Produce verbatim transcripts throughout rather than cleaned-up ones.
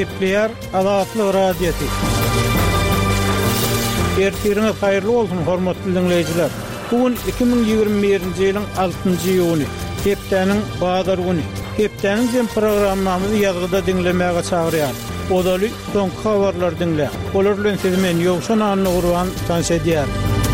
Gepleyer Azatlyk radiosu. Ertiriniz hayırlı olsun hormatly dinleyijiler. Bugün iki bin ýygrimi birinji ýylyň altynjy ýuny, hepdeniň bazar güni. Hepdeniň hem programmamyzy ýazgyda dinlemäge çagyrýar. Odaly soňky habarlar dinle. Olar bilen siz men ýokşan anly gurban tanşedýär.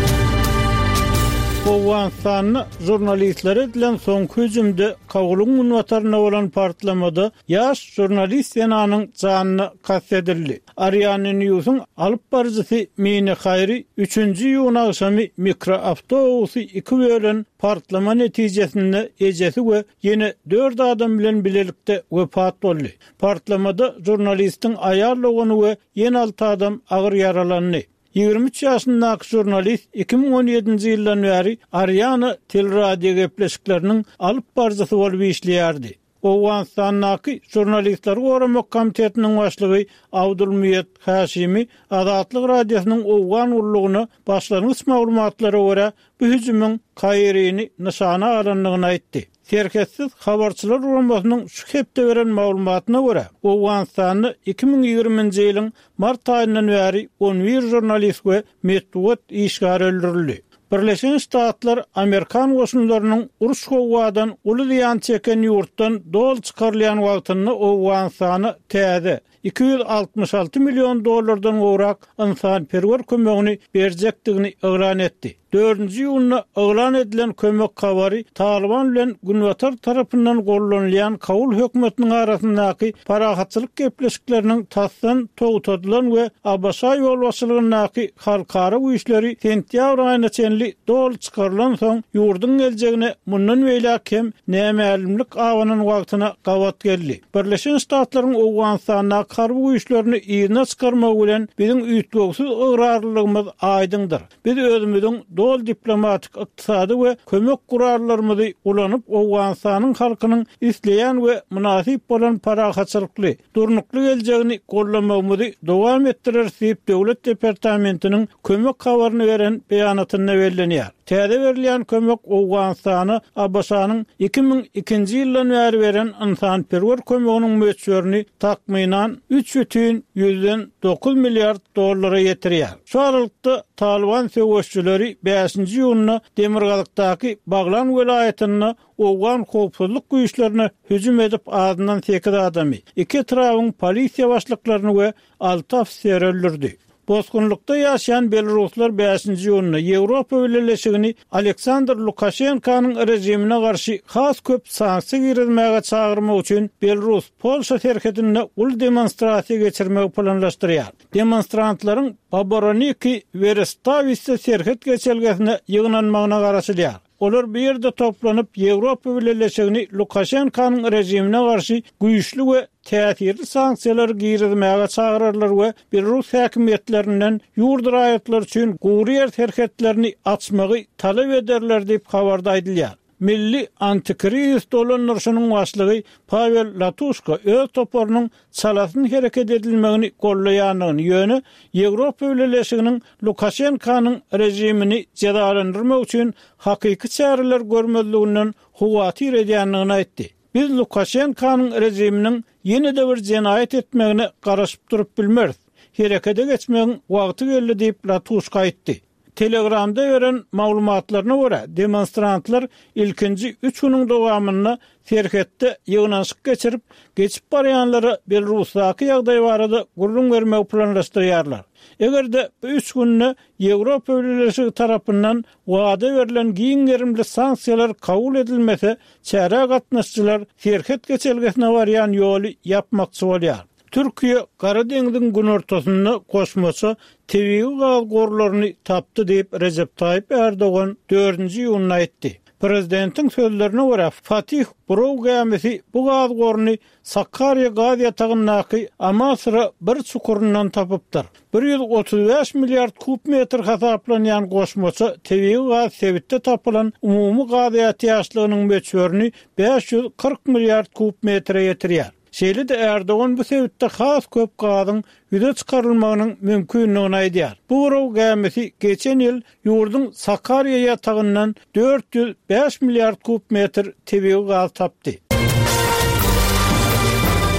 Owganstanyň jurnalistleri bilen soňky hüjümde Kabulun ünwataryna bolan partlamada ýaş jurnalist ýananyň janyny kastetdirdi. Ariane News'un alyp barjysy Mine Hayri üçünji ýuny akşamy mikroawtobusy iki bölen partlama netijesinde ejesi we ýene dört adam bilen bilelikde wepat boldy. Partlamada jurnalistiň aýarlygany we ýene alty adam agyr ýaralandy. ýygrimi üç ýaşyndaky jurnalist iki bin on ýedinji ýyldan bäri Ariana teleradio gepleşikleriniň alyp barjysy bolup işleýärdi. Owganstanyň jurnalistler goramak komitetiniň başlygy Abdulmuyet Haşimi Azatlyk radiosynyň Owgan urlugyny başlangyç maglumatlara görä bu hüjümüň kaýryny nyşana alanlygyny aýtdy. Serketsiz habarçylar urulmasynyň şu hepde beren maglumatyna görä Owganstanyň iki bin ýygrimiňji ýylyň mart aýyndan bäri on bir jurnalist we metbuat işgär öldürildi. Birleşen Ştatlar Amerikan goşunlarynyň uruş howwadan uly ýan çeken ýurtdan dol çykarylýan wagtyny Owganstany täze iki yüz altmış altı milyon dollardan gorak insan perwer kömegini berjekdigini elan etdi. dördünji ýylyna elan edilen kömek kabary Taliban bilen Günwatar tarapyndan gollanýan Kabul hökümetiniň arasyndaky parahatçylyk gepleşikleriniň tasdan togutadylan we Abaşa ýolbaşçylygynyň halkara güýçleri sentýabr aýyna çenli dol çykarylan soň ýurdun geljegine mundan beýle kem nämelimlik awanyň wagtyna gawat geldi. Birleşen Ştatlaryň Owganstanyň karby güýçlerini ýygyna çykarmak bilen biziň üýtgöksiz ıgrarlygymyz aýdyndyr. Biz özümiziň dol diplomatik, ykdysady we kömek gurarlarymyzy ulanyp Owganstanyň halkynyň isleýän we munasip bolan parahatçylykly, durnukly geljegini gollamagymyzy dowam etdirer diýip Döwlet Departamentiniň kömek habaryny beren beýanatyna bellenýär. Täze berilýän kömek Owganstany Abaşanyň iki bin ikinji ýyldan bäri beren insan perwer kömeginiň möçberini takmynan üç бүтүн yüzden dokuz milliard dollara ýetirýär. Şu aralykda Taliban söwüşçüleri beşinji ýylyna Demirgalykdaky Baglan welaýatyna Owgan howpsuzlyk güýçlerine hüjüm edip adyndan sekiz adamy, iki trawyň polisiýa başlyklaryny we alty ofisier öldürdi. Boskunlukda ýaşaýan Belaruslar beşinji ýylyna Ýewropa Birleşigini Aleksandr Lukashenkanyň rejimine garşy has köp sanksiýa girilmäge çagyrmak üçin Belarus Polşa serhedine ul demonstrasiýa geçirmek planlaşdyrýar. Demonstrantlaryň Baboroniki we Restavitsa serhed geçelgesine ýygnanmagyna garaşylýar. Olar bir ýerde toplanyp Ýewropa Birleşigini Lukashenkanyň rejimine garşy güýçli we täsirli sanksiýalar girilmäge çagyrarlar we Belarus häkimetlerinden ýurt raýatlar üçin guriýer serhetlerini açmagy talap ederler diýip habarda aýdylýar. Milli Antikriz dolanýarynyň başlygy Pavel Latushka öz toporunyň çalasyny hereket edilmegini gollaýanyny ýöne Ýewropa Birleşiginiň Lukashenkanyň rejimini cezalandyrmak üçin hakyky çäreler görmezliginden huwatyr edýändigini aýtdy. Biz Lukashenkanyň rejiminiň ýene-de bir jenaýat etmegine garaşyp durup bilmeriz. Herekete geçmegiň wagty geldi diýip Latushka aýtdy. Telegramda veren maglumatlaryna görä demonstrantlar ilkinji üç güniň dowamyny serhetde ýygnanşyk geçirip geçip barýanlara Belarusdaky ýagdaý barada gurrun bermek planlaşdyrýarlar. Egerde bu üç günne Ýewropa Birleşigi tarapyndan wada berilen giňerimli sanksiýalar kabul edilmese, çäre gatnaşçylar serhet geçelgesine barýan ýoly ýapmakçy bolýar. Türkiýe Gara deňziň gün ortasyna goşmasy tebii gaz gorlaryny tapdy diýip Recep Tayyip Erdogan dördünji ýylyna aýtdy. Prezidentiň sözlerine görä Fatih Burov gemisi bu gaz goruny Sakarya gaz ýatagyndaky Amasra bir çukurundan tapypdyr. bir yüz otuz beş milliard kub metr hasaplanýan goşmasy tebii gaz sebitde tapylan umumy gaz ýatýaşlygynyň möçberini beş yüz kırk milliard kub metre ýetirýär. Şeýle de Erdogan bu sebitde has köp gazyň ýüze çykarylmagynyň mümkinligini aýdýar. Bu Burov gemisi geçen ýyl ýurdun Sakarya ýatagyndan dört yüz beş milliard kub metr tebii gaz tapdy.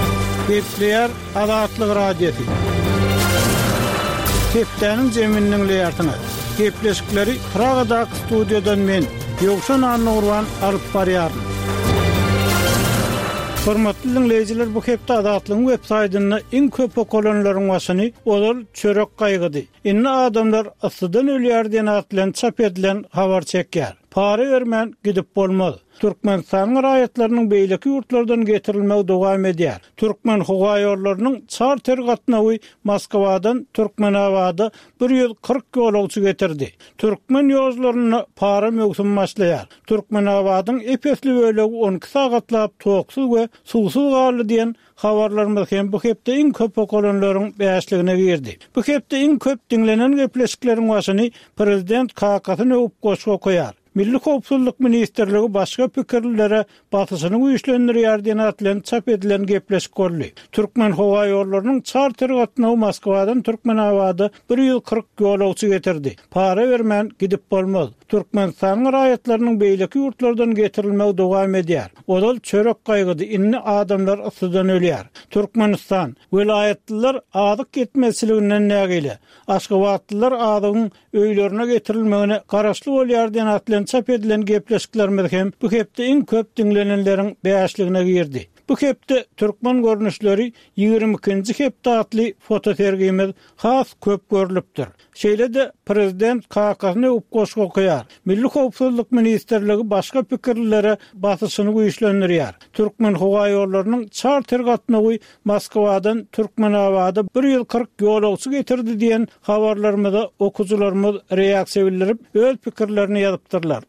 Gepleyer Azatlyk Radiosu. Hepdeniň jeminiň leýartyny. Gepleşikleri Pragadak studiýadan men Ýogşan Anurwan alyp barýaryn. Hormatly dinleýijiler, bu hepde Azatlyk web saýtyny iň köp okulanlaryň başyny olar çörek gaýgydy. Inni adamlar asydan ölýär diýen atlan çap edilen habar çekýär. Para vermän gidip bolmaz. Türkmenistan raýatlarynyň beýleki ýurtlardan getirilmegi dowam edýär. Türkmen howa ýollarynyň charter gatnawy Moskwadan Türkmenawada bir ýüz kırk ýolagçy getirdi. Türkmen ýolajlaryny para mögsüm başlaýar. Türkmenawadyň epesli bölegi on iki sagatlap toksuz we suwsuz galy diýen habarlarymyz hem bu hepde iň köp okulanlaryň beýasligine girdi. Bu hepde iň köp dinlenen gepleşikleriň başyny prezident Kakasyny opgoşga koýar. Milli Howpsuzlyk Ministrligi başga pikirlere batysyny güýçlendirýär diýen atlan çap edilen gepleşik boldy. Türkmen howa ýollarynyň charter gatnawy Moskwadan Türkmenawada bir ýüz kırk ýolagçy getirdi. Para bermän gidip bolmaz. Türkmenistan raýatlarynyň beýleki ýurtlardan getirilmegi dowam edýär. Odal çörek gaýgydy, inni adamlar asydan ölýär. Türkmenistan vilayetliler adyk getmesliginden nägile. Aşgabatlylar adygyň öýlerine getirilmegine garaşly bolýar diýen atlan çap edilen gepleşiklerimiz hem bu hepde iň köp dinlenenleriň beýasligine girdi. Bu hepde Türkmen görnüşleri ýygrimi ikinji hepde atly fotosergimiz has köp görülipdir. Şeýle-de prezident Kakasyny opgoşga koýar. Milli Howpsuzlyk Ministrligi başga pikirlere batysyny güýçlendirýär. Türkmen howa ýollarynyň charter gatnawy Moskwadan Türkmenawada bir ýüz kırk ýolagçy getirdi diýen habarlarymyza okujularymyz reaksiýa bildirip öz pikirlerini ýazypdyrlar.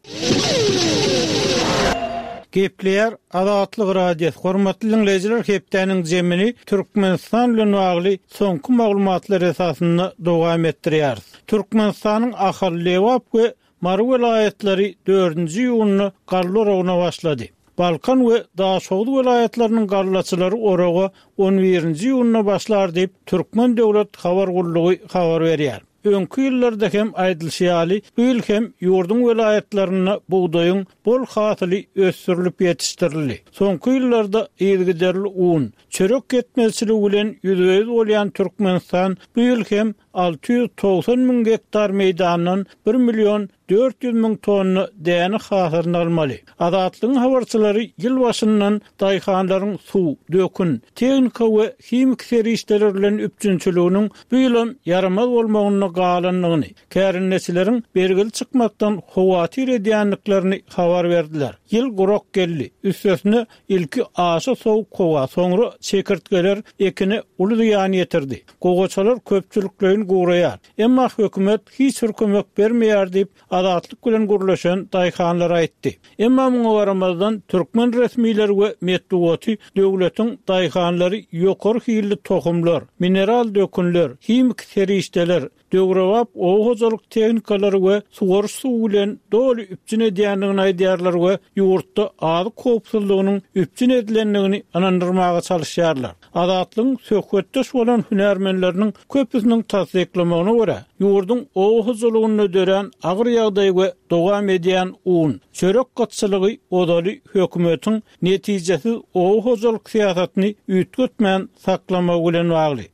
Gepleyer Azatlyk Radiosu. Hormatly dinleýijiler, hepdeniň jemini Türkmenistan bilen bagly soňky maglumatlar esasynda dowam etdirýär. Türkmenistanyň Ahal, Lewap we Mary vilayetlери dördünji ýylyny garly oraguna başlady. Balkan we Daşowdy vilayetleriniň garlaçylary oraga on birinji ýylyna başlar diýip Türkmen döwlet habar gullugy habar berýär. Öňkü ýyllarda hem aýdylşýaly, bu ýyl hem ýurdun vilayetlerine buğdaýyň bol hasyly ösürilip ýetişdirildi. Soňky ýyllarda ýergiderli un, çörek getmezçiligi bilen ýüzüýüz bolýan Türkmenistan bu ýyl hem alty ýüz togsan miň hektar meýdandan bir million dört yüz miň tonna däni hasyryny almaly. Azatlygyň habarçylary ýyl başyndan daýhanlaryň suw, dökün, tehnika we himik serişleri bilen üpçünçiliginiň bu ýyl yaramaz bolmagyny galanlygyny, kärinneçileriň bergil çykmakdan howatyr edýänliklerini habar berdiler. Ýyl gurok geldi. Üstesine ilki aşy sowuk kowa, soňra çekirtgeler ekini uly ýany ýetirdi. Gogaçalar köpçüliklerini guraýar. Emma hökümet hiç hökümet bermeýär diýip Azatlyk bilen gurlaşan daýhanlar aýtdy. Emma muňa garamazdan Türkmen resmiýleri we medeniýeti döwletiň daýhanlary ýokary hili tohumlar, mineral dökünler, himik serişdeler, döwrewap oğuzalyk tehnikalary we suwar suw bilen doly üpçün edýänligini aýdýarlar we ýurtda ady howpsuzlygynyň üpçün edilenligini anandyrmaga çalışýarlar. Azatlygyň söhbetdeş bolan hünärmenleriniň köpüsiniň tasdiklamagyna görä, ýurdun oğuzalygyny dören agyr ýagdaý we dowam edýän un, çörek gatçylygy odaly hökümetiň netijesi oğuzalyk siýasatyny üýtgetmän saklamak bilen bagly.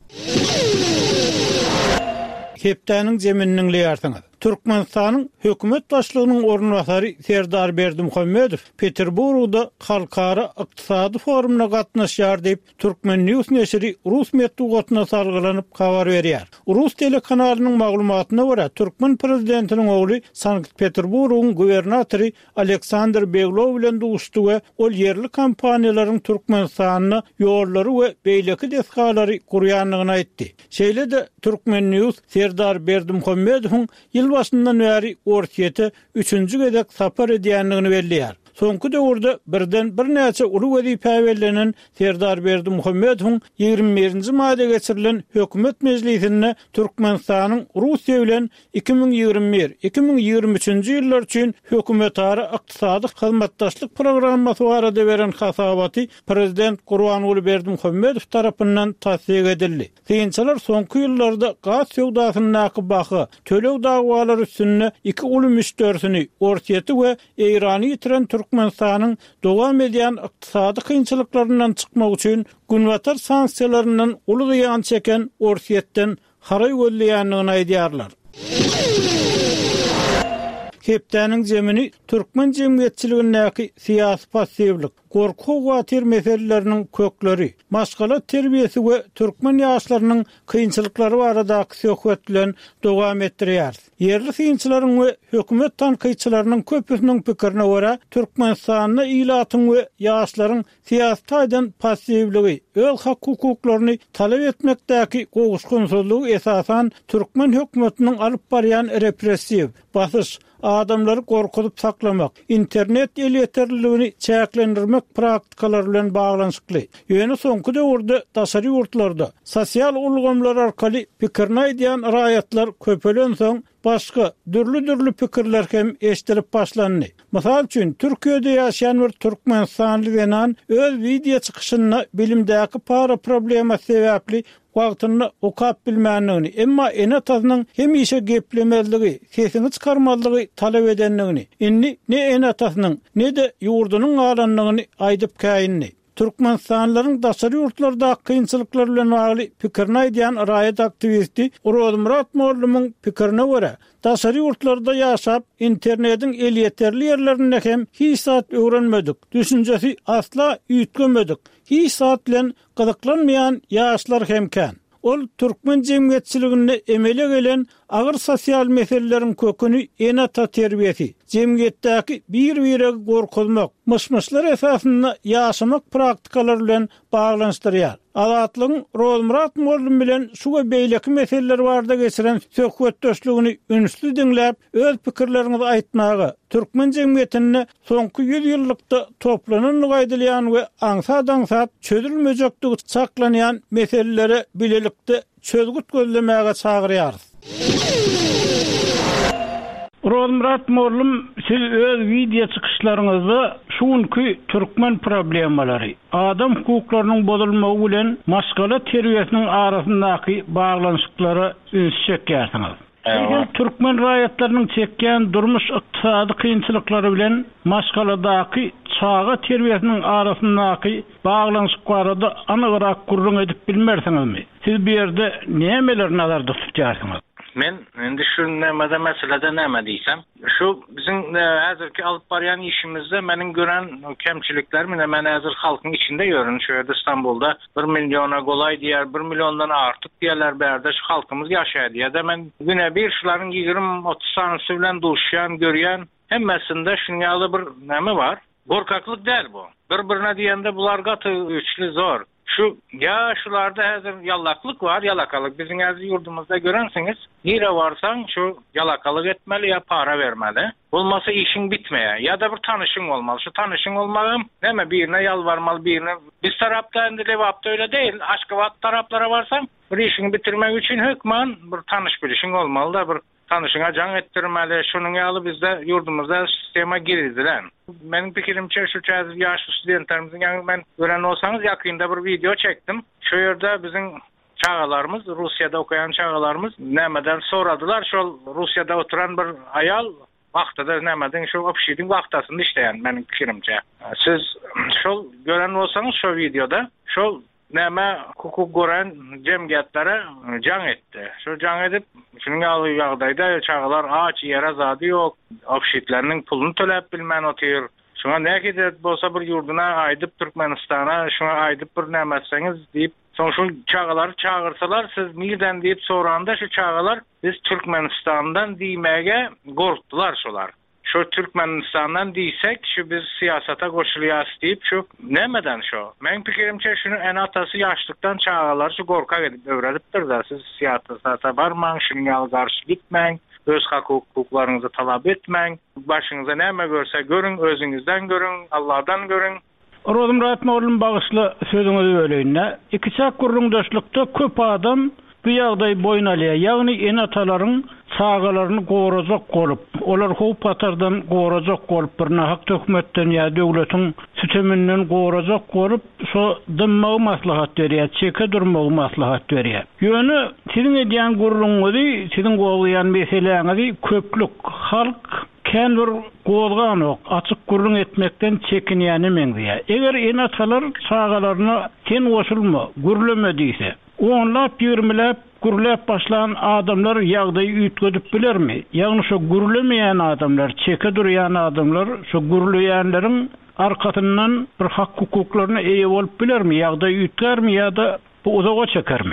Hepdeniň jeminiň leýartyny. Türkmenistanyň hökümet başlygynyň ornwasary Serdar Berdimuhammedow Peterburgda halkara ykdysady forumuna gatnaşýar diýip Türkmen News neşri Rus medeniýetine salgylanyp habar berýär. Rus telekanalynyň maglumatyna görä, Türkmen prezidentiniň ogly Sankt-Peterburgyň gubernatory Aleksandr Beglov bilen duşdy we ol yerli kompaniýalaryň Türkmenistanyna ýollary we beýleki desgalary gurýanlygyny aýtdy. Şeýle-de Türkmen News Serdar Berdimuhammedowyň ýyl başyndan bäri ortiýete üçünji gezek sapar edýänligini belliýär. Soňky döwürde birden bir näçe uly wezipä berlenen Serdar Berdimuhammedowyň ýygrimi birinji maýda geçirilen hökümet mejlisinde Türkmenistanyň Russiýa bilen iki ming ýygrimi bir iki ming ýygrimi üçünji ýyllar üçin hökümetara ykdysady hyzmatdaşlyk programmasy barada beren hasabaty prezident Gurbanuly Berdimuhammedow tarapyndan tasdik edildi. Synçylar soňky ýyllarda gaz sowdasynyň nakybahy, tölew dagwalary üstünde iki uly müşterisini ortiýeti we Eýrany ýitiren Türk Türkmenistanyň dowam edýän ykdysady kynçylyklaryndan çykmak üçin günwatar sanksiýalarynyň uly ýan çeken Orsiýetden haray göllýändigini aýdýarlar. Hepdäniň jemini türkmen jemgyýetçiligindäki syýasy passivlik, gorku watyr meseleleriniň kökleri, maşgala terbiýesi we türkmen ýaşlarynyň kynçylyklary baradaky söhbet bilen dowam etdirýär. Yerli synçylaryň we hökümet tanqyçylarynyň köpüsiniň pikirine görä, Türkmenistanyň ilatyň we ýaşlaryň syýasatydan passivligi, öl hak hukuklaryny talap etmekdäki gowuşgunsyzlygy esasan türkmen hökümetiniň alyp barýan repressiw, basyş, adamları korkutup saklamak, internet el yeterliligini çäklendirmek praktikalar bilen baglanyşykly. Ýöne soňky döwürde daşary ýurtlarda sosial ulgamlar arkaly pikirini aýdýan raýatlar köpelen soň başga dürlü-dürlü pikirler hem eşitilip başlandy. Mysal üçin Türkiýede ýaşaýan bir türkmenistanyly denan öz video çykyşyna bilimdäki para problema sebäpli wagtyny okap bilmänligini, emma enatasynyň hemişe geplemeligi, sesini çykarmaldygy talap edenligini, inni ne enatasynyň ne de ýurdunyň alanlygyny aýdyp käýinni. Türkmenistanlaryň daşary ýurtlardaky kynçylyklar bilen bagly pikirini aýdýan raýat aktivisti Murat Mollumyň pikirine görä, daşary ýurtlarda ýaşap internetiň el ýeterli ýerlerinde hem hiç saat öwrenmedik, düşünjesi asla üýtgemedik, hiç saat bilen gyzyklanmaýan ýaşlar hemkän. Ol türkmen jemgyýetçiliginde emele gelen agyr sosial meseleleriň köküni enata terbiýesi, jemgyýetdäki bir-bire gorkuzmak, myşmyşlar esasynda ýaşamak praktikalar bilen baglanyşdyrýar. Azatlygyň Murat Mollum bilen şu we beýleki meseleler barada geçiren söhbetdeşligini ünsüz dinläp, öz pikirlerinizi aýtmagy, türkmen jemgyýetine soňky ýüz ýyllykda toplanan gaýdylýan we aňsat-aňsat çözülmejekdigi saklanýan meselelere bilelikde çözgüt gözlemäge çagyrýar. Murat Mollum, siz öz video çykyşlaryňyzda şuňky türkmen problemalary, adam hukuklarynyň bozulmagy bilen maşgala terbiýesiniň arasyndaky baglanyşyklary üns çekýärsiňiz. Türkmen raýatlarynyň çekýän durmuş ykdysady kynçylyklary bilen maşgaladaky çağa terbiýesiniň arasyndaky baglanyşyk barada anygyrak gurrun edip bilmersiňizmi? Siz bu ýerde nämeler nazarda tutýarsyňyz? Men endi şu nämede meselede näme diýsem, şu bizim häzirki alyp barýan işimizde meniň gören kemçilikler mine men häzir halkyň içinde görün. Şu ýerde İstanbulda bir milyona golay diýer, bir milyondan artyk diýerler berde şu halkymız ýaşaýar diýer. Men güne bir şularyň ýygrimi otuz sanysy bilen duşýan, görýän, hemmesinde şuňaly bir näme bar? Gorkaklyk däl bu. Bir-birine diýende bular gaty üçli zor. Şu ya şularda häzir yalaklyk var, yalakalyk. Bizim häzir ýurdumuzda görensiňiz, nire varsaň şu yalakalyk etmeli ya para vermeli. Bolmasa işin bitmeýär. Ya da bir tanışyň bolmaly. Şu tanışyň bolmagam, näme birine ýalvarmaly, birine. Biz tarapda endi lewapda öyle değil. Aşgabat taraplara barsaň, bir işini bitirmek üçin hökman bir tanış bilişiň bolmaly da bir tanışyňa jaň etdirmeli. Şunuň ýaly bizde ýurdumuzda sistema girizdiler. Meniň pikirimçe şu çäz ýaşly studentlerimiziň ýa men gören bolsaňyz ýakynda bir video çekdim. Şu ýerde bizim çağalarımız, Rusya'da okuyan çağalarımız nämeden soradılar. Şol Rusya'da oturan bir ayal wagtyda nämeden şu opşidiň wagtasynda işleýän meniň pikirimçe. Siz şol gören bolsaňyz şu videoda şol näme hukuk gören jemgyýetlere jaň etdi. Şu jaň edip şunuň ýagdaýda çağalar aç ýere zady ýok, opşitleriniň pulunu töläp bilmän otyr. Şuna näkide bolsa bir ýurduna aýdyp Türkmenistana, şuna aýdyp bir nämetseňiz diýip soň şu çağalar çağırsalar, siz nirden diýip soranda şu çağalar biz Türkmenistandan diýmege gorkdular şolar. Şu Türkmenistandan diýsek, şu biz siyasata goşulýas diýip şu nämeden şu? Meniň pikirimçe şunu en atasy ýaşlykdan çağalar şu gorkak edip öwredipdir da siz siyasata barmaň, şuňa garşy gitmeň, öz hukuklaryňyzy talap etmeň, başyňyza näme görse görüň, özüňizden görüň, Allahdan görüň. Murat Mollum bagyşly sözüňizi böleýine, iki çak gurrundaşlykda köp adam bu ýagdaý boyun alýar. Ýagny enatalaryň çağalaryny gowrajak bolup, olar howp patardan gowrajak bolup, bir nahak hökümetden ýa döwletiň sisteminden gowrajak bolup, şo dymmagy maslahat berýär, çeke durmagy maslahat berýär. Ýöne siziň edýän gurrunňyzy, siziň gowlaýan meseleňizi köplük halk kän bir gozgan ok, açyk gurrun etmekden çekinýänimeň diýär. Eger enatalar çağalaryna sen goşulma, gurleme diýse, onlap ýürmelep gurlap başlayan adamlar ýagdaýy üýtgedip bilermi? Ýagny şo gurlemeýän adamlar, çeke durýan adamlar şo gurleýänleriň arkasından bir hak hukuklaryna eýe bolup bilermi? Ýagdaýy üýtgermi ýa-da bu uzağa çekermi?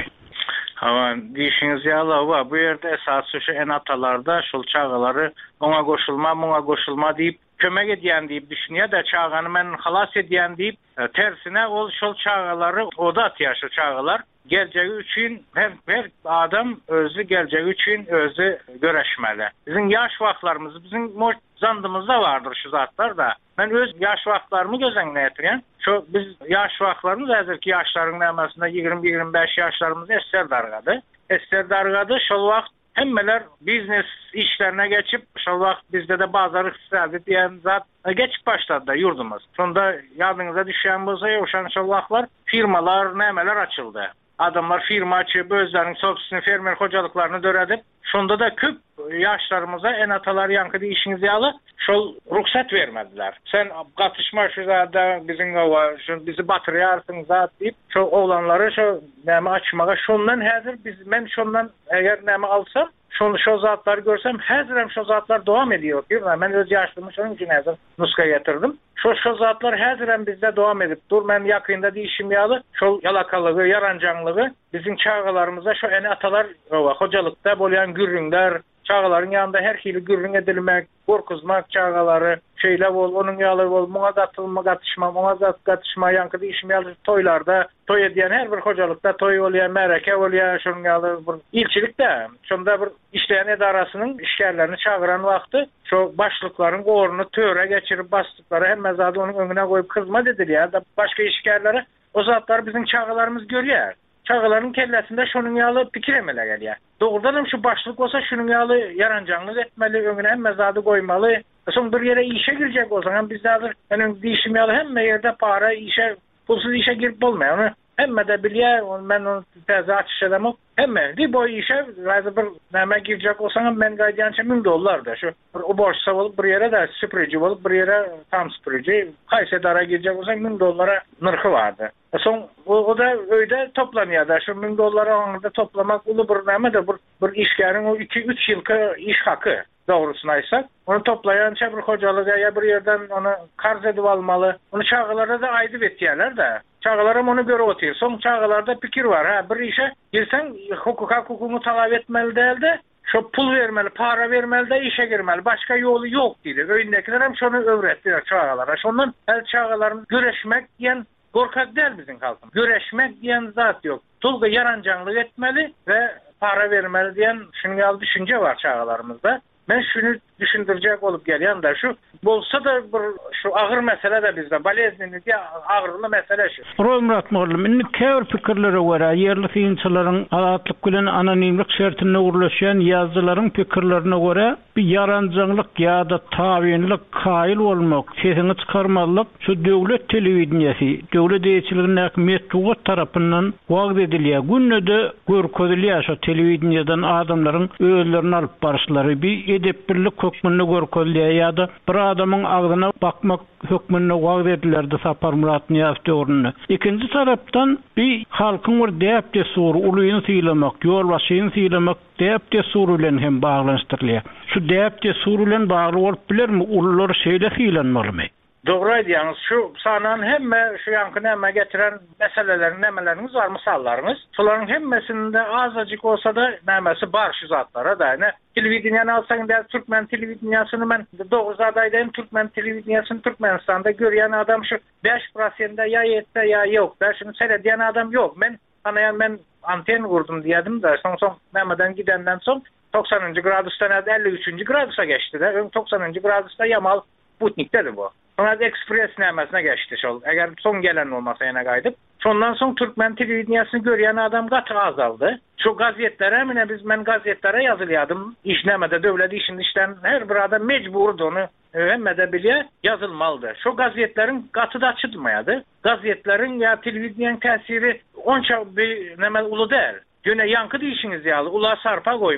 Ama dişiniz ýaly var. Bu ýerde esasy şu enatalarda şol çağalary ona goşulma, muňa goşulma diýip kömek edýän diýip düşünýär da çağany men halas edýän diýip e, tersine ol şol çağalary oda atýar şu çağalar. Geleceği üçün her, her adam özü geleceği üçün özü göreşmeli. Bizim yaş vaxtlarımız, bizim zandımızda vardır şu zatlar da. Ben öz yaş vaxtlarımı gözlemleyetirəm. Şu biz yaş vaxtlarımız hazırki yaşların nəməsində ýigirme ýigirme beş yaşlarımız eser dargadı. Eser dargadı şol vaxt hemmeler biznes işlerine geçip şol vaxt bizde de bazar iqtisadi diýen zat geçip başladı da yurdumuz. Sonda yadınıza düşýän bolsa ýoşan şol vaxtlar firmalar, nämeler açıldı. Adamlar firma açıp özlerinin sopsisini fermer hocalıklarını döredip şunda da köp yaşlarımıza enatalar yankı işiniz yalı şol ruhsat vermediler. Sen katışma şu zada bizim ova şu bizi batıryarsın zat deyip şu oğlanları şu näme açmağa şondan hazır biz men şondan eğer näme alsam şonu şu zatları görsem hazırım şu zatlar devam ediyor. Ben öz yaşlımı şunun için hazır nuska getirdim. Şu şu zatlar hazırım bizde devam edip dur men yakında değişim yalı şu yalakalığı, yarancanlığı bizim çağalarımıza şu enatalar ova hocalıkta bolýan gürrüňler çağaların yanında her hili gürrün edilmek, korkuzmak çağaları, şeyle bol, onun yalı bol, muňa gatylma, gatışma, muňa gatışma, yankı değişim yalı toylarda, toy edýän her bir hocalıkta toy bolýar, mereke bolýar, şunun yalı bir ilçilikde, şunda bir işleyen edarasının işgärlerini çağıran vakti, şu başlıkların gorunu töre geçirip bastıkları hemme zady onun öňüne koyup hizmet edilýär da başka işgärleri o zatlar bizim çağalarımız görýär. Çağaların kellesinde şunun yalı pikir emele gelýär. Doğrudan şu başlık olsa şunun yalı yarancanlık etmeli, öňüne hemme zady koymaly. Soň bir yere işe girecek olsa, biz hazır yani değişim yalı hemme yerde para işe, pulsuz işe girip bolmaýar. Onu hemme de bilýär, men onu täze açyş edemok. Hemme di boy işe razı bir näme girecek olsaň men gaýdança ming dollar da şu o borçsa bolup bir yere de süpürücü bolup bir yere tam süpürücü kaýsy dara girecek olsaň ming dollara nırkı vardı. Soň o, o da öýde toplanýar da şu ming dollary oňda toplamak uly bir näme de bir bir işgäriň o iki üç ýylky iş haky. Doğrusunu aysak, onu toplayan bir hocalığa ya bir yerden onu karz edip almalı. Onu çağalara da aydıp etýärler de. Çağalarım onu göre otyr. Son çağalarda pikir var. Ha, bir işe girsen hukuka hukumu talap etmeli değil de şu pul vermeli, para vermeli de işe girmeli. Başka yolu yok dedi. Öýündekiler hem şunu öwretdiler çağalara. Şondan el çağalarımız güreşmek diyen korkak değil bizim halkımız. Güreşmek diyen zat yok. Tulga yarancanlık etmeli ve para vermeli diyen şunu düşünce var çağalarımızda. Ben şunu düşündürecek olup gelýän da şu bolsa da bir şu ağır mesele de bizde baleznini diye ağırlı mesele şu. Roýmurat mollum, indi käbir pikirlere görä ýerli synçylaryň azatlyk bilen anonimlik şertine urlaşýan ýazgylaryň pikirlerine görä bir yaranjanlyk ýa-da tabinlik kaýyl bolmak, sesini çykarmalyk şu döwlet telewizionyasy, döwlet eýçiliginiň medeniýet tarapyndan wagt edilýär. Günnede görkezilýär şu telewiziondan adamlaryň özlerini alyp barşlary bir edep birlik hökmüne görkezilýär ýa-da bir adamyň agdyna bakmak hökmüne wagt edilerdi Sapar Murat Niýaz döwründe. Ikinji tarapdan bir halkyň bir däp desuru ulyny sylamak, ýol başyny sylamak däp desuru bilen hem baglanşdyrylýar. Şu däp desuru bilen bagly bolup bilermi? Ullar şeýle sylanmalymy? Doğru diýäňiz. Şu sanan hemme şu yankı näme getiren meselelerin nämeleriniz var, misallarınız. Şolaryň hemmesinde azacık olsa da nämesi bar şu zatlara da. Ne telewizionyany alsaň da Türkmen telewizionyasını men doguz adaýdan Türkmen telewizionyasını Türkmenistanda görýän adam şu beş prosent ýa ýetse ýa ýok. Da şunu seredýän adam ýok. Men anaýan men anten gurdum diýdim da soň soň nämeden gidenden soň doksanynjy gradusdan elli üçünjü gradusa geçti de. doksanynjy gradusda Yamal Sputnik'te bu. Sonra Express nämesine geçti şol. Eger son gelen olmasa ýene gaýdyp. Şondan soň Türkmen telewizionyasını görýän adam gaty azaldy. Şu gazetlere mine biz men gazetlere ýazylýardym. İş nämede döwlet işini işlen her bir adam mecburdy onu hemme de bilýär ýazylmalydy. Şu gazetleriň gaty da açylmaýady. Gazetleriň ýa telewizionň täsiri onça bir näme uly däl. Ýöne ýankı diýişiňiz ýaly ula sarpa goýmak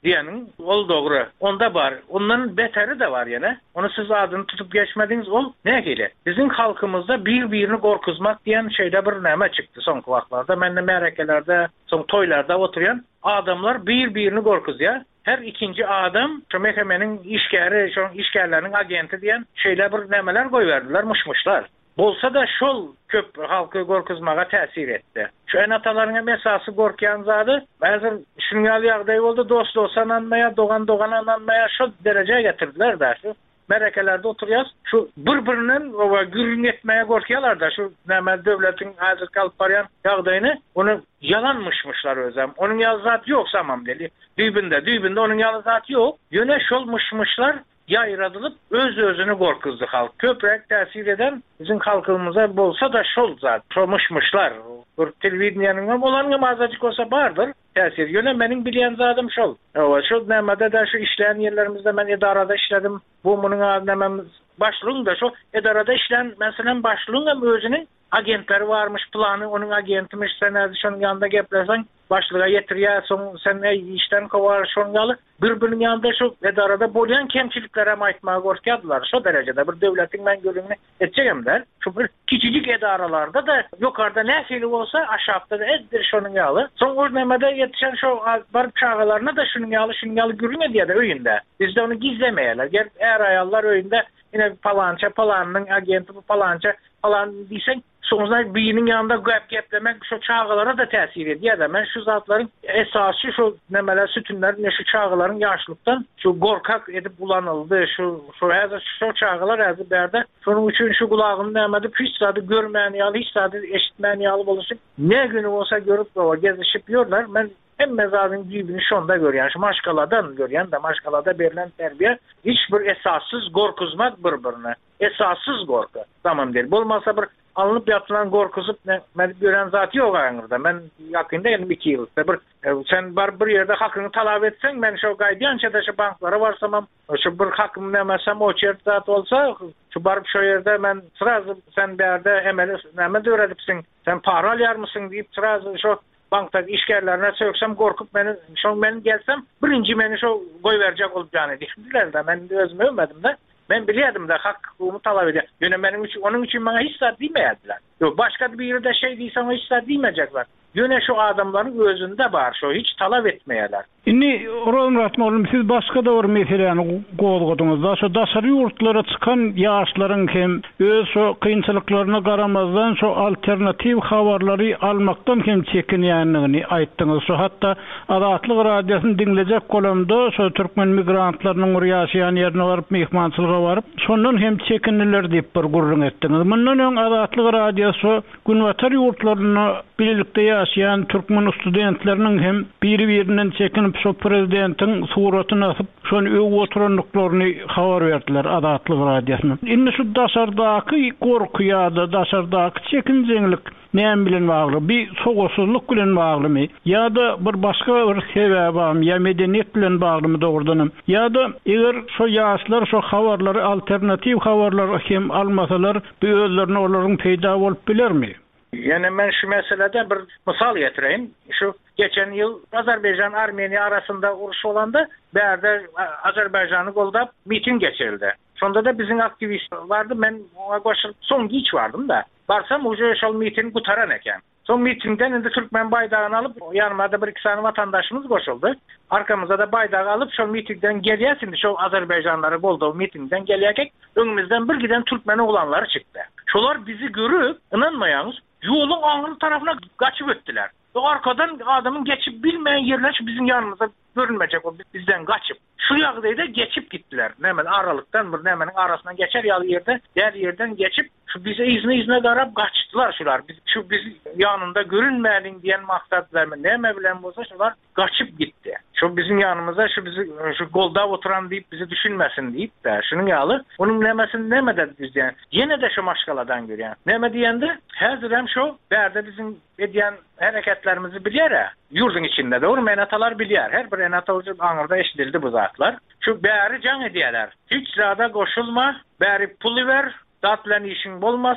diyenin ol doğru. Onda var. Ondan beteri de var yine. Onu siz adını tutup geçmediniz ol ne gele. Bizim halkımızda bir-birini korkuzmak diyen şeyde bir neme çıktı son vaktlarda. Menle merekelerde, son toylarda oturuyan adamlar bir-birini korkuzuyor. Her ikinci adam şu mehkemenin işgeri, şu işgerlerinin agenti diyen şeyler bir nemeler koyverdiler, mışmışlar. Bolsa da şol köp halkı korkuzmağa tesir etti. Şu enatalarına mesası korkuyan zadı, bazı şunyalı yağdayı oldu, dost dost ananmaya, doğan doğan ananmaya şu dereceye getirdiler de şu. Merekelerde oturuyoruz. Şu birbirinin o gürün etmeye korkuyorlar da şu neme devletin hazır kalıp barayan yağdayını onu yalanmışmışlar özlem. Onun yazatı yok samam deli. Düybünde, düybünde onun yazatı yok. Yöneş olmuşmuşlar. Yayradılıp öz özünü korkuzdu halk. Köprek tesir eden bizim halkımıza bolsa da şol zat. Çomışmışlar. Bir televizyonun olanın azıcık olsa vardır. Tesir yöne benim bilen zadım şol. Evet, şu nemede de şu işleyen yerlerimizde ben idarada işledim. Bu bunun nememiz başlığın da şu idarada işleyen mesela başlığın hem özünün agentleri varmış planı onun agentiymiş sen az şunun yanında geplesen başlığa getiriyor son sen işten kovar şunun yalı birbirinin yanında şu idarada bolayan kemçiliklere aitmaya korkuyordular. Şu derecede bir devletin ben görünümünü edeceğim der. Şu bir küçücük idaralarda da yukarıda ne şeyli olsa aşağıda da eddir şunun yalı. Son örnemede yetişen şu barıp çağalarına da şunun yalı şunun yalı görünüyor diye de öyünde. Biz de onu gizlemeyeler. Ger eğer ayarlar öyünde yine palanca palanın agenti bu palanca falan diysen sonunda birinin yanında gap geplemek şu çağılara da tesir ediyor da ben şu zatların esası şu nemeler sütünler ne şu çağıların yaşlıktan şu korkak edip bulanıldı şu şu hazır şu çağılar hazır berde şunun için şu kulağını nemedi hiç zadı görmeyen yalı hiç zadı eşitmeyen yalı oluşup ne günü olsa görüp o gezişip yiyorlar ben hem mezarın dibini şonda görüyen, şu maşkaladan görüyen de maşkalada verilen terbiye hiçbir esassız korkuzmak birbirine. Esassız korku. Tamam değil. Bulmasa bir alınıp yapılan korkuzup ne ben gören zatı yok ağırda. Ben yakında yedim iki yıl. Bir, e, sen var bir yerde hakkını talep etsen ben şu gaydiyança da şu banklara varsamam şu bir hakkımı demesem o çert zat olsa şu barıp şu yerde ben sırası sen bir yerde emeli nemede öğretipsin. Sen para alyar mısın deyip sırası şu banktaki işgerlerine söksem korkup beni şu ben gelsem birinci beni şu koy verecek olup yani düşündüler de ben özümü övmedim de ben biliyordum da hakkımı talep ediyor. Yine benim için onun için bana hiç saat demeyediler. Yok başka bir yerde şey değilse hiç saat demeyecekler. Yine şu adamların özünde var şu hiç talep etmeyeler. Inni oran ratmolum siz başka da bir meseleni goýdunuz. Şu daşary ýurtlara çykan ýaşlaryň hem öz şu kynçylyklarına garamazdan şu alternativ habarlary almakdan hem çekinýändigini aýtdyňyz. Şu hatda Azatlyk radiosyny dinlejek bolamda şu türkmen migrantlarynyň ýaşaýan ýerine baryp mehmançylyga baryp şondan hem çekindiler diýip bir gurrun etdiňiz. Mundan öň Azatlyk radiosy günwatar ýurtlaryny birlikde ýaşaýan türkmen studentleriniň hem biri-birinden çekinip şu prezidentin suratyny asyp şonu öw oturanlyklaryny habar berdiler Azatlyk radiosyna. Indi şu daşardaky korku ýa-da daşardaky çekinjeňlik näme bilen bagly? Bir soğusuzluk bilen baglymy? Ýa-da bir başga bir sebäp barmy? Ýa medeniýet bilen baglymy dogrudan? Ýa-da eger şu ýaşlar şu habarlary alternativ habarlar hem almasalar bu özlerini olaryň peýda bolup bilermi? Yani ben şu meselede bir misal getireyim. Şu geçen yıl Azerbaycan Armeniya arasında uruş olanda bir yerde Azerbaycan'ı koldap miting geçirildi. Sonunda da bizim aktivist vardı. Ben ona koşup son giç vardım da. Barsam ucu yaşal miting kutaran eken. Son mitingden indi Türkmen baydağını alıp yanıma da bir iki tane vatandaşımız koşuldu. Arkamıza da baydağı alıp şu mitingden geliyor. Şimdi şu Azerbaycanları koldu mitingden geliyerek önümüzden bir giden Türkmen oğlanları çıktı. Şolar bizi görüp inanmayağınız yolun ağırlı tarafına kaçıp ettiler. O arkadan adamın geçip bilmeyen yerler bizim yanımıza görünmeyecek o bizden kaçıp. Şu yağdayı da geçip gittiler. Hemen aralıktan bir hemen arasından geçer yalı yerde diğer yerden geçip şu bize izne izne darab kaçtılar şular. Biz, şu biz yanında görünmeyelim diyen maksatlar mı neme bilen bolsa şular kaçıp gitti. Şu bizim yanımıza şu bizi şu golda oturan deyip bizi düşünmesin deyip de şunun yalı onun nemesini neme dedi biz yani. Yine de şu maşkaladan görüyor. Neme diyende hazırem şu berde bizim ediyen hareketlerimizi biliyor ya. Yurdun içinde doğru menatalar biliyor. Her bir menatalıcı anırda eşidildi bu zatlar. Şu beri can ediyorlar. Hiç sırada koşulma, beri pulu ver, zatlen işin olmasın,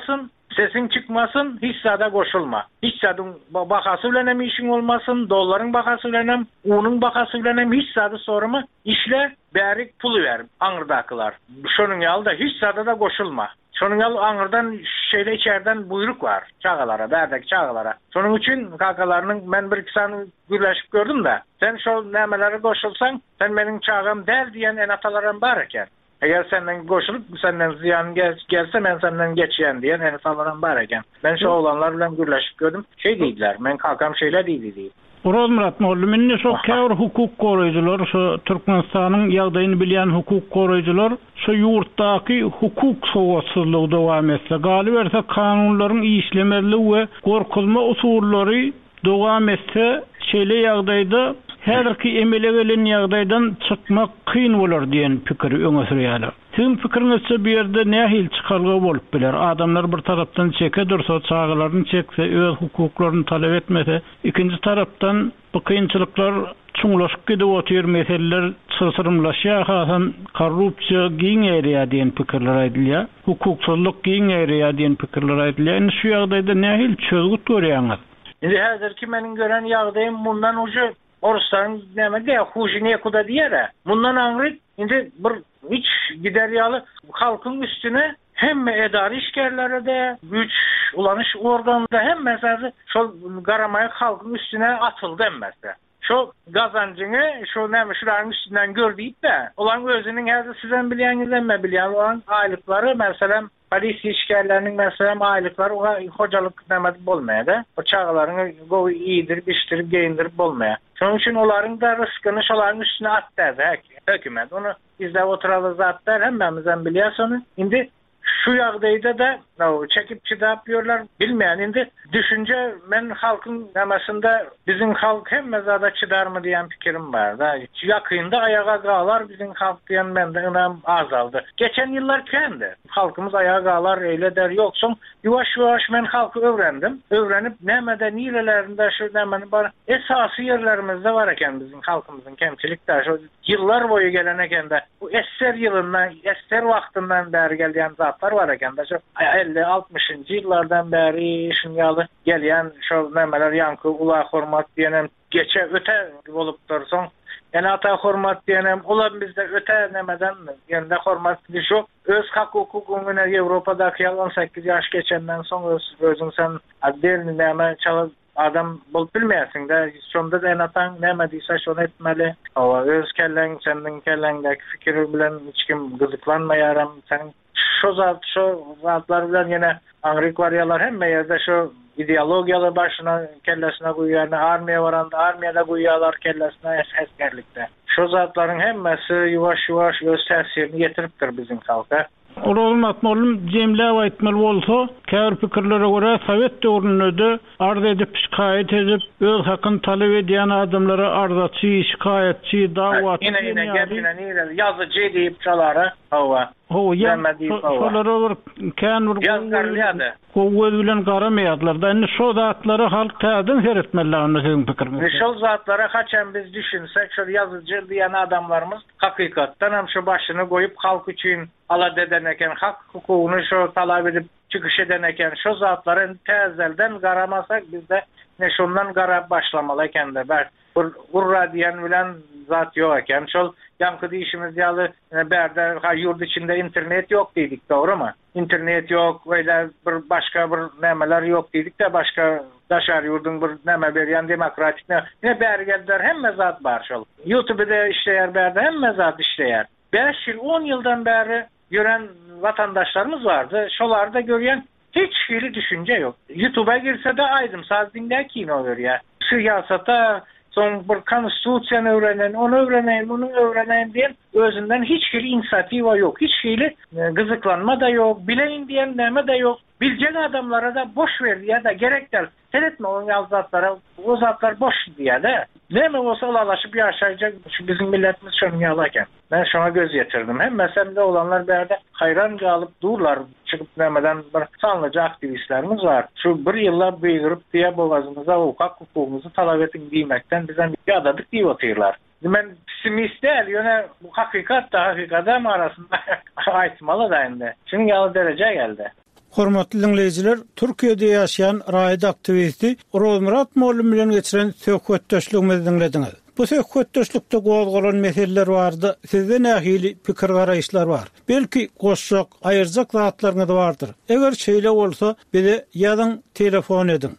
sesin çıkmasın, hissada koşulma. Hissadın bakası bilen hem işin olmasın, doların bakası bilen hem, unun bakası bilen hem hissadı sorumu işle, bärik pulu ver, aňyrdakylar. Şonun ýalda hissada da koşulma. Şonun ýaly aňyrdan şeýle içerden buyruk var, çagalara, bärdek çagalara. Şonun üçin kakalarynyň men bir iki sany gürleşip gördüm de, sen şol nämelere koşulsaň, sen meniň çagam däl diýen enatalarym bar eken. Eger senden goşulup senden ziyan gel, gelse men senden geçýän diýen enatalarym bar eken. Ben şu oğlanlar bilen gürleşip gördüm. Şey diýdiler, men kakam şeýle diýdi diýdi. Uraz Murat Mollum, inne şo käwr hukuk goraýjylar, şo Türkmenistanyň ýagdaýyny bilýän hukuk goraýjylar, şo ýurtdaky hukuk sowatsızlygy dowam etse, galy berse kanunlaryň işlemezligi we gorkulma usullary dowam etse, şeýle ýagdaýda häzirki emele gelen ýagdaýdan çykmak kyn bolar diýen pikir öňe sürýärler. Sizin pikiriňizçe bu ýerde nähil çykarga bolup biler? Adamlar bir tarapdan çeke dursa, çağalaryny çekse, öz hukuklaryny talep etmese, ikinji tarapdan bu kynçylyklar çuňlaşyp gidip otyr, meseleler sysyrmlaşýar, hasan korrupsiýa giň ýerýär diýen pikirler aýdylýar. Hukuksuzlyk giň ýerýär diýen pikirler aýdylýar. Şu ýagdaýda nähil çözgüt görýäňiz? Indi häzirki meniň gören ýagdaýym mundan uju Orslan näme hujine kuda diýär. Mundan aňryp indi bir hiç gider ýaly halkyň üstüne hemme edari işgärlere de güç ulanış organında hem mesajı şol garamaýa halkyň üstüne atyldy emmese. Şo gazancını şo näme şuraň üstünden gördüýip de olaň özüniň häzir sizden bilýäňiz emme bilýän olan aýlyklary meselem polisiýa işgärleriniň meselem aýlyklary oňa hojalyk näme bolmaýar. O çağalaryny gowy iýdir, bişdirip geýindirip bolmaýar. Şonuň üçin olaryň da ryskyny şolaryň üstüne atdy hökümet. Onu izlep oturaly zatlar hemmemizden bilýäs onu. Indi şu ýagdaýda da no, çekip çydap ýörler bilmeýän. Indi düşünje men halkyň nämesinde biziň halk hemme zada çydarmy diýen pikirim bar da. Ýakynda ayaga galar biziň halk diýen mende ynam azaldy. Geçen ýyllar kendi. Halkymyz ayaga galar eýle der ýoksoň ýuwaş-ýuwaş men halky öwrendim. Öwrenip nämede nirelerinde şu nämeni bar esasy ýerlerimizde bar eken biziň halkymyzyň kemçilikler şu ýyllar boyu gelen ekende bu esser ýylyndan, esser wagtyndan bäri gelýän zatlar var eken de şu elli altmışyncy ýyllardan bäri şunýaly gelýän şu nämeler ýanky ula hormat diýenem geçe öte bolup dursoň ýani ata hormat diýenem ular bizde öte nämeden ýerde hormat şu öz hak hukukyny Ýewropadaky on sekiz ýaş geçenden soň öz özüň sen adderni näme çalyp adam bolup bilmeýärsiň de şonda da enatan näme diýse şonu etmeli. Awa öz kelleň senden kelleňdäki fikir bilen hiç kim gyzyklanmaýaram. Sen şu zat şu zatlar bilen ýene aňryk barýarlar hemme ýerde şu ideologiýalar başyna kellesine goýýar, armiýa baranda armiýada goýýarlar kellesine eskerlikde. Şu zatlaryň hemmesi ýuwaş-ýuwaş öz täsirini ýetiripdir biziň halka. Olmat molum jemläp aýtmaly bolsa, käwr pikirlere görä Sowet döwründe arz edip şikayet edip öz hakyny talep edýän adamlara arzaçy, şikayetçi, dawatçy, ine ine gepine nire ýazyjy diýip çalary. Hawa. Ho, şolara bir kän bir ýazgarlyady. Gowy bilen garamaýarlar. Da indi şo zatlary halk täzeden seretmelilerini sizin pikiriňizde. Şol zatlara haçan biz düşünsek, şol ýazyjy diýen adamlarymız hakykatdan hem şu başyny goýup halk üçin ala deden eken, hak hukugyny şo talap edip çykyş eden eken, şo zatlara täzelden garamasak bizde ne şondan garap başlamaly eken de ber. Urra diýen bilen zat ýok eken. Şol ýanky diýişimiz ýaly berde ha ýurt içinde internet ýok diýdik, dogrymy? İnternet ýok, weýle bir başga bir nämeler ýok diýdik de başga daşar ýurduň bir näme berýän demokratik ne bäri geldiler hemme zat bar şol. YouTube'da işleýär berde hemme zat işleýär. beş ýyl on ýyldan bäri gören vatandaşlarımız vardı. Şolarda görýän hiç hili düşünce ýok. YouTube'a girse de aýdym sazdinde kino görýär. Siyasata son bir konstitusiýany öwrenen, onu öwrenen, bunu öwrenen diýen özünden hiç hili inisiatiwa ýok. Hiç hili gyzyklanma da ýok, bileň diýen näme de ýok. Biljen adamlara da boş ver diýär da gerekler. Seretme o ýazatlara, o zatlar boş diýär de. Näme bolsa olalaşyp ýaşaýjak şu bizim milletimiz şonu ýalaken. Ben şona göz ýetirdim. Hem mesemde olanlar berde hayran galyp durlar. Çıkıp nämeden bir sanlyca aktivistlerimiz var. Şu bir ýylla beýgirip diýe bowazymyza hukuk hukukumuzy talap etdiň diýmekden bizden ýadadyk diýip oturýarlar. Men pessimist değil, ýöne bu hakykat da hakykatda arasynda aýtmaly da indi. Şuň ýaly derejä geldi. Hormatly dinleyijiler, Türkiýede ýaşaýan raýat aktivisti Rozmurat Mollum bilen geçiren söhbetdeşligimizi dinlediňiz. Bu söhbetdeşlikde gozgalan meseleler bardy. Sizde nähili pikir garaýşlar bar? Belki goşjak, aýyrjak zatlaryňyz bardyr. Eger şeýle bolsa, bize ýazyň, telefon edin.